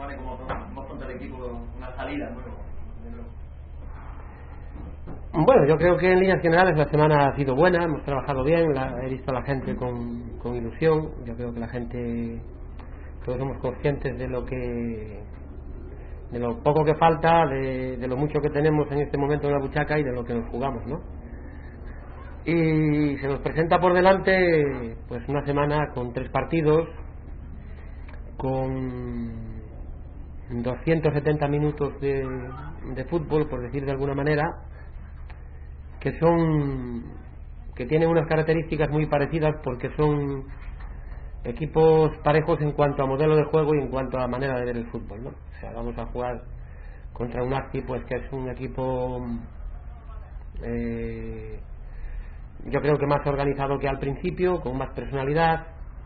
semana y cómo afronta el equipo una salida de nuevo. Bueno, yo creo que en líneas generales la semana ha sido buena, hemos trabajado bien, he visto a la gente con ilusión. Yo creo que la gente, todos somos conscientes de lo poco que falta, de lo mucho que tenemos en este momento en la buchaca y de lo que nos jugamos, ¿no? Y se nos presenta por delante pues una semana con 3 partidos, con 270 minutos de fútbol, por decir de alguna manera, que tienen unas características muy parecidas, porque son equipos parejos en cuanto a modelo de juego y en cuanto a manera de ver el fútbol, ¿no? O sea, vamos a jugar contra un Nasti, pues que es un equipo yo creo que más organizado que al principio, con más personalidad,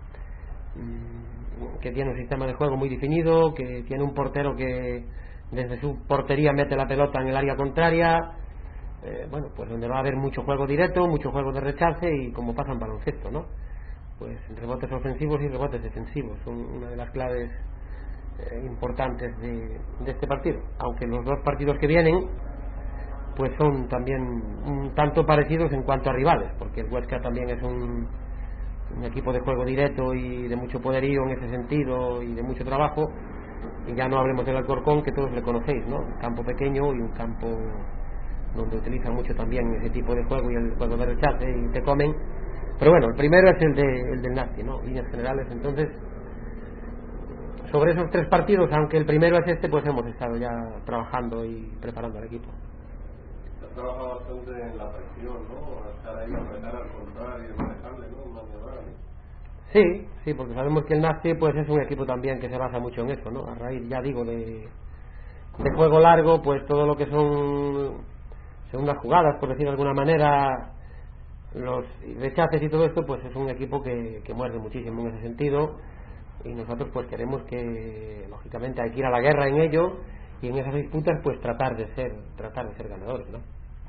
que tiene un sistema de juego muy definido, que tiene un portero que desde su portería mete la pelota en el área contraria, bueno, pues donde va a haber mucho juego directo, mucho juego de rechace, y como pasa en baloncesto, ¿no? Pues rebotes ofensivos y rebotes defensivos son una de las claves importantes de este partido, aunque los 2 partidos que vienen pues son también un tanto parecidos en cuanto a rivales, porque el Huesca también es un equipo de juego directo y de mucho poderío en ese sentido y de mucho trabajo, y ya no hablemos del Alcorcón, que todos le conocéis, ¿no? Un campo pequeño y un campo donde utilizan mucho también ese tipo de juego y el juego de rechace y te comen. Pero bueno, el primero es el del Nasti, ¿no? Líneas generales. Entonces, sobre esos 3 partidos, aunque el primero es este, pues hemos estado ya trabajando y preparando al equipo. Se ha trabajado bastante en la presión, ¿no? Estar ahí, apretar al contrario y manejarle, ¿no? Sí, porque sabemos que el Nasti pues es un equipo también que se basa mucho en eso, ¿no? A raíz, ya digo, de juego largo, pues todo lo que son segundas jugadas, por decir de alguna manera, los rechaces y todo esto, pues es un equipo que muerde muchísimo en ese sentido, y nosotros pues queremos que, lógicamente, hay que ir a la guerra en ello, y en esas disputas pues tratar de ser ganadores, ¿no?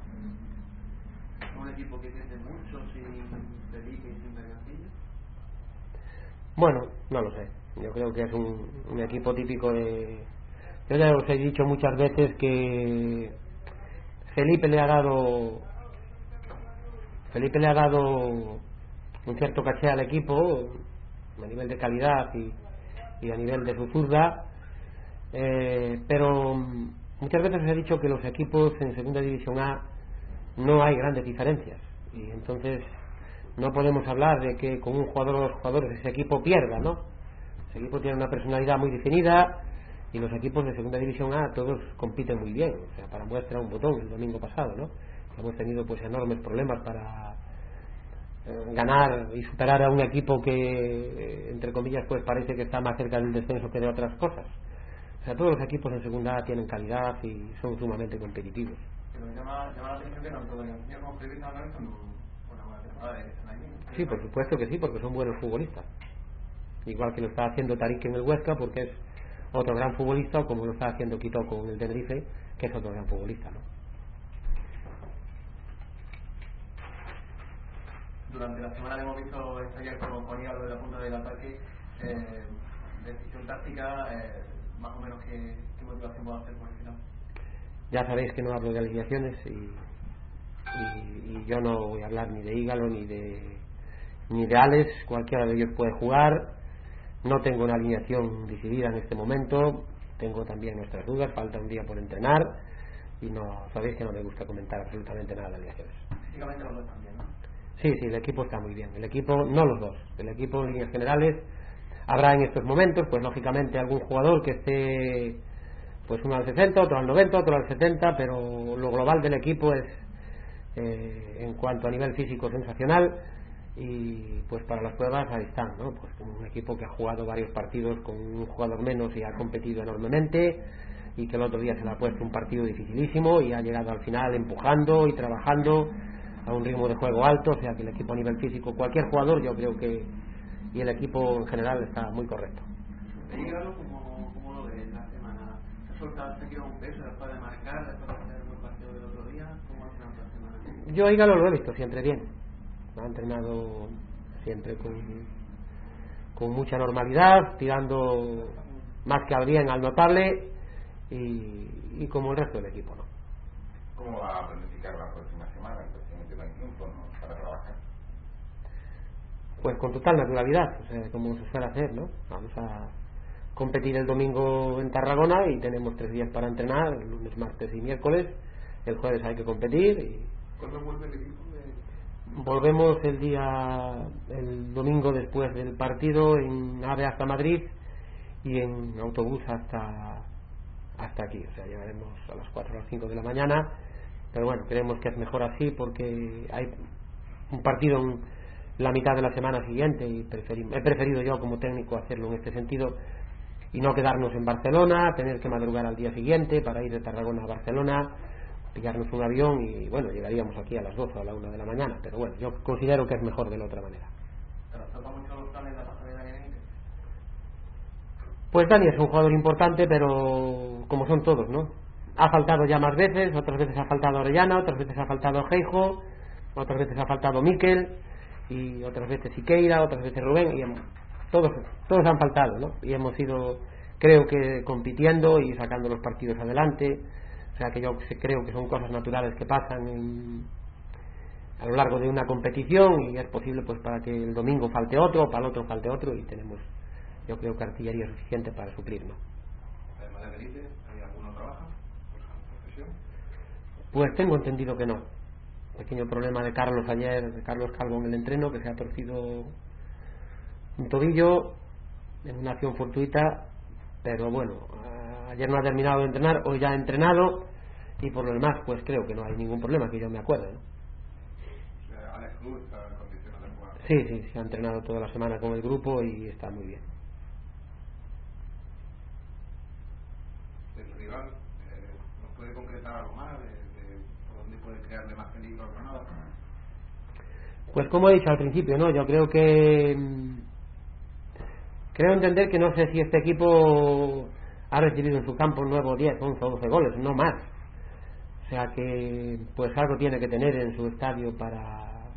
Un equipo que crece mucho sin Felipe y sin Bergantillo. Bueno, no lo sé, yo creo que es un equipo típico de... Yo ya os he dicho muchas veces que Felipe le ha dado un cierto caché al equipo a nivel de calidad y a nivel de su zurda, pero muchas veces os he dicho que los equipos en segunda división A no hay grandes diferencias, y entonces no podemos hablar de que con un jugador o 2 jugadores ese equipo pierda, ¿no? Ese equipo tiene una personalidad muy definida, y los equipos de segunda división A todos compiten muy bien. O sea, para muestra un botón el domingo pasado, ¿no? Hemos tenido pues enormes problemas para ganar y superar a un equipo que entre comillas pues parece que está más cerca del descenso que de otras cosas. O sea, todos los equipos en segunda A tienen calidad y son sumamente competitivos. Pero llama la atención que tanto Bergantillo como Felipe Álvarez son una buena temporada que están aquí, ¿no? Sí, por supuesto que sí, porque son buenos futbolistas, igual que lo está haciendo Tarik en el Huesca, porque es otro gran futbolista, o como lo está haciendo Quito con el Tenerife, que es otro gran futbolista, ¿no? Durante la semana hemos visto ensayar con Ígalo de la punta del ataque, decisión táctica, más o menos qué motivación puede hacer por el final. Ya sabéis que no hablo de alineaciones y yo no voy a hablar ni de Ígalo ni de Alex. Cualquiera de ellos puede jugar. No tengo una alineación decidida en este momento, tengo también nuestras dudas, falta un día por entrenar, y no sabéis que no me gusta comentar absolutamente nada de alineaciones. Físicamente los 2 también, ¿no? Sí, el equipo está muy bien. El equipo, no los 2, el equipo en líneas generales. Habrá en estos momentos, pues lógicamente, algún jugador que esté, pues uno al 60, otro al 90, otro al 70, pero lo global del equipo es, en cuanto a nivel físico, sensacional. Y pues para las pruebas ahí están, ¿no? Pues un equipo que ha jugado varios partidos con un jugador menos y ha competido enormemente, y que el otro día se le ha puesto un partido dificilísimo y ha llegado al final empujando y trabajando a un ritmo de juego alto. O sea que el equipo a nivel físico, cualquier jugador, yo creo que, y el equipo en general, está muy correcto. Ígalo, ¿cómo lo ves la semana? ¿Se ha soltado, se quedó un peso después de marcar, después de hacer el buen partido del otro día? ¿Cómo ha sido la semana? Yo a Ígalo lo he visto siempre bien, ha entrenado siempre con mucha normalidad, tirando más que al bien, al notable, y como el resto del equipo, ¿no? ¿Cómo va a planificar la próxima semana en cuestión de tiempo, ¿no?, para trabajar? Pues con total naturalidad, o sea, como se suele hacer, ¿no? Vamos a competir el domingo en Tarragona y tenemos 3 días para entrenar, el lunes, martes y miércoles. El jueves hay que competir y... ¿Cuándo vuelve el equipo? Volvemos el domingo después del partido en AVE hasta Madrid y en autobús hasta aquí, o sea, llegaremos a las 4 o las 5 de la mañana, pero bueno, creemos que es mejor así porque hay un partido en la mitad de la semana siguiente y he preferido yo como técnico hacerlo en este sentido y no quedarnos en Barcelona, tener que madrugar al día siguiente para ir de Tarragona a Barcelona, pillarnos un avión y bueno, llegaríamos aquí a las 12 o a la 1 de la mañana, pero bueno, yo considero que es mejor de la otra manera. ¿Te nos toca mucho los planes de la pasada de Dani Benítez? Pues Dani es un jugador importante, pero como son todos, ¿no? Ha faltado ya más veces, otras veces ha faltado Orellana, otras veces ha faltado Geijo, otras veces ha faltado Mikel, y otras veces Siqueira, otras veces Rubén, y todos han faltado, ¿no? Y hemos ido, creo que, compitiendo y sacando los partidos adelante. O sea que yo creo que son cosas naturales que pasan a lo largo de una competición y es posible pues para que el domingo falte otro, para el otro falte otro y tenemos, yo creo, que artillería suficiente para suplirlo. Además de Benítez, ¿hay alguno que trabaja por su profesión? Pues tengo entendido que no. Pequeño problema de Carlos ayer, de Carlos Calvo en el entreno, que se ha torcido un tobillo en una acción fortuita, pero bueno, ayer no ha terminado de entrenar, hoy ya ha entrenado y por lo demás pues creo que no hay ningún problema que yo me acuerde, ¿no? Alex Cruz está en condiciones de jugar. Sí, se ha entrenado toda la semana con el grupo y está muy bien. El rival, ¿nos puede concretar algo más de por dónde puede crearle más peligro a Granada? Pues como he dicho al principio, ¿no? Yo creo entender que no sé si este equipo ha recibido en su campo un nuevo 10, 11 o 12 goles, no más. O sea que pues algo tiene que tener en su estadio para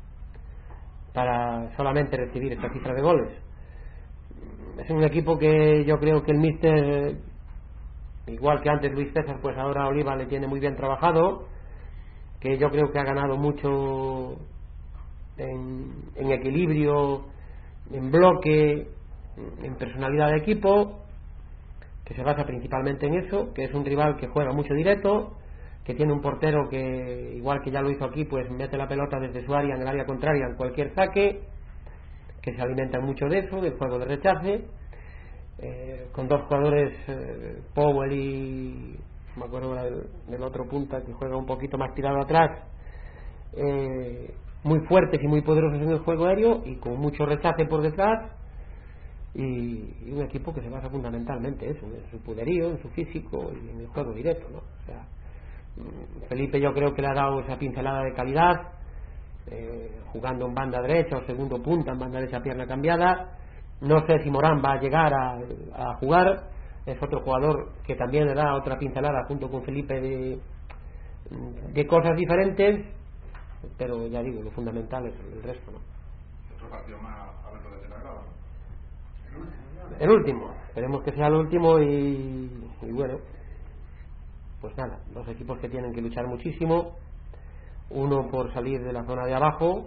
solamente recibir esta cifra de goles. Es un equipo que yo creo que el míster, igual que antes Luis César, pues ahora Oliva le tiene muy bien trabajado, que yo creo que ha ganado mucho en equilibrio, en bloque, en personalidad de equipo, que se basa principalmente en eso, que es un rival que juega mucho directo, que tiene un portero que, igual que ya lo hizo aquí, pues mete la pelota desde su área en el área contraria en cualquier saque, que se alimenta mucho de eso, del juego de rechace, con 2 jugadores, Powell y no me acuerdo del otro punta que juega un poquito más tirado atrás, muy fuertes y muy poderosos en el juego aéreo y con mucho rechace por detrás, y un equipo que se basa fundamentalmente eso, en su poderío, en su físico y en el juego directo, ¿no? O sea, Felipe yo creo que le ha dado esa pincelada de calidad, jugando en banda derecha o segundo punta en banda derecha, pierna cambiada. No sé si Morán va a llegar a jugar, es otro jugador que también le da otra pincelada junto con Felipe de cosas diferentes, pero ya digo, lo fundamental es el resto, ¿no? Otro partido más a ver lo que te la graba. El último, esperemos que sea el último y bueno, pues nada, 2 equipos que tienen que luchar muchísimo, uno por salir de la zona de abajo,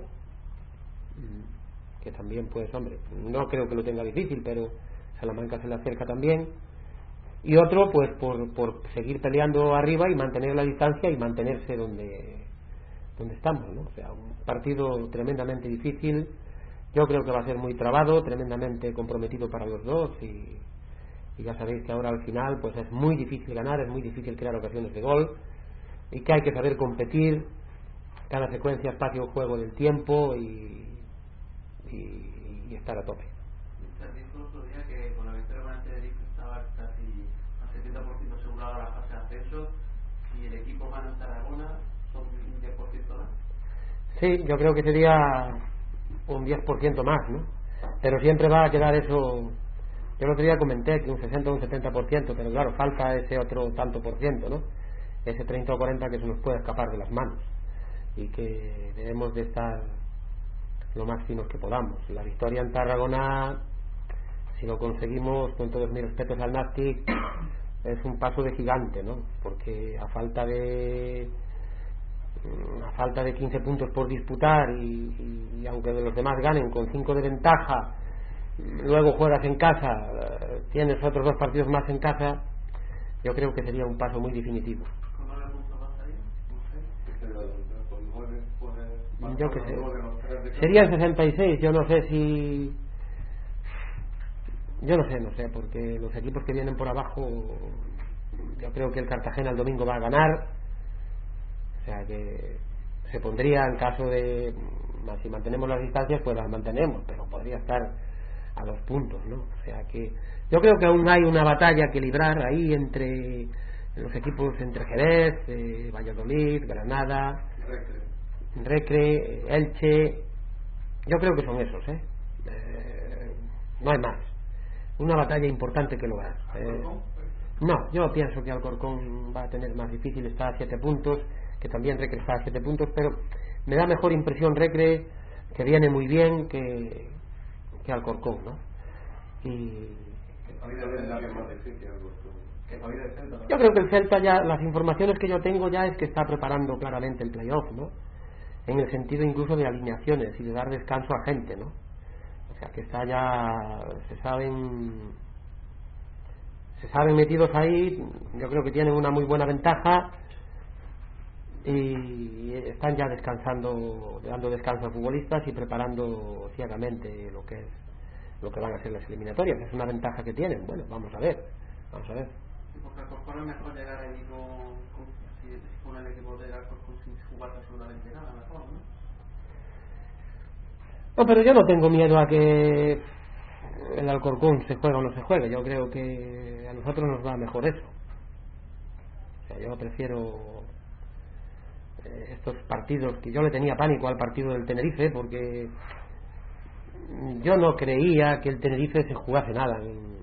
que también pues hombre, no creo que lo tenga difícil, pero Salamanca se le acerca también, y otro pues por seguir peleando arriba y mantener la distancia y mantenerse donde estamos, ¿no? O sea, un partido tremendamente difícil. Yo creo que va a ser muy trabado, tremendamente comprometido para los dos y ya sabéis que ahora al final pues es muy difícil ganar, es muy difícil crear ocasiones de gol y que hay que saber competir cada secuencia, espacio, juego del tiempo y estar a tope. Se dijo el otro día que con la victoria con el Tenerife estaba casi al 70% asegurada la fase de ascenso. Si el equipo gana en Tarragona, son un 10% más. Sí, yo creo que sería un 10% más, ¿no? Pero siempre va a quedar eso. Yo el otro día comenté que un 60 o un 70%, pero claro, falta ese otro tanto por ciento, ¿no? Ese 30 o 40 que se nos puede escapar de las manos y que debemos de estar lo más finos que podamos. La victoria en Tarragona Si lo conseguimos, con todos mis respetos al Nastic, es un paso de gigante, ¿no? Porque a falta de 15 puntos por disputar y aunque de los demás ganen con 5 de ventaja, luego juegas en casa, tienes otros 2 partidos más en casa, yo creo que sería un paso muy definitivo. ¿Con 9 puntos bastaría? No sé. Yo qué sé, serían 66. Yo no sé si, no sé, porque los equipos que vienen por abajo, yo creo que el Cartagena el domingo va a ganar, o sea que se pondría, en caso de, si mantenemos las distancias, pues las mantenemos, pero podría estar a 2 puntos, ¿no? O sea que yo creo que aún hay una batalla que librar ahí entre los equipos, entre Jerez, Valladolid, Granada, Recre, Elche. Yo creo que son esos, no hay más. Una batalla importante que lograr. No, yo pienso que Alcorcón va a tener más difícil, está a 7 puntos, que también Recre está a 7 puntos, pero me da mejor impresión Recre, que viene muy bien, que Alcorcón, ¿no? Y yo creo que el Celta ya, las informaciones que yo tengo ya es que está preparando claramente el playoff, ¿no? En el sentido incluso de alineaciones y de dar descanso a gente, ¿no? O sea que está ya, se saben metidos ahí. Yo creo que tienen una muy buena ventaja y están ya descansando, dando descanso a futbolistas y preparando ciegamente lo que van a ser las eliminatorias. Es una ventaja que tienen. Bueno, vamos a ver. Sí, porque Alcorcón es mejor llegar ahí si pone el equipo de Alcorcón sin jugar absolutamente nada, mejor, ¿no? No, pero yo no tengo miedo a que el Alcorcón se juegue o no se juegue. Yo creo que a nosotros nos va mejor eso. O sea, yo prefiero estos partidos, que yo le tenía pánico al partido del Tenerife, porque yo no creía que el Tenerife se jugase nada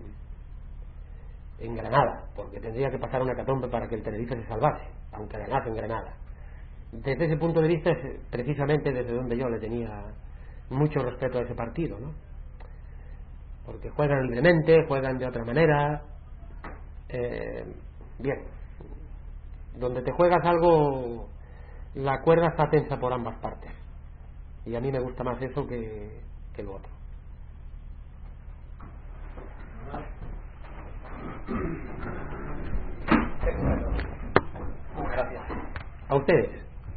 en Granada, porque tendría que pasar una hecatombe para que el Tenerife se salvase, aunque ganase en Granada. Desde ese punto de vista es precisamente desde donde yo le tenía mucho respeto a ese partido, ¿no? Porque juegan libremente, juegan de otra manera, bien, donde te juegas algo, la cuerda está tensa por ambas partes, y a mí me gusta más eso que lo otro. Gracias a ustedes.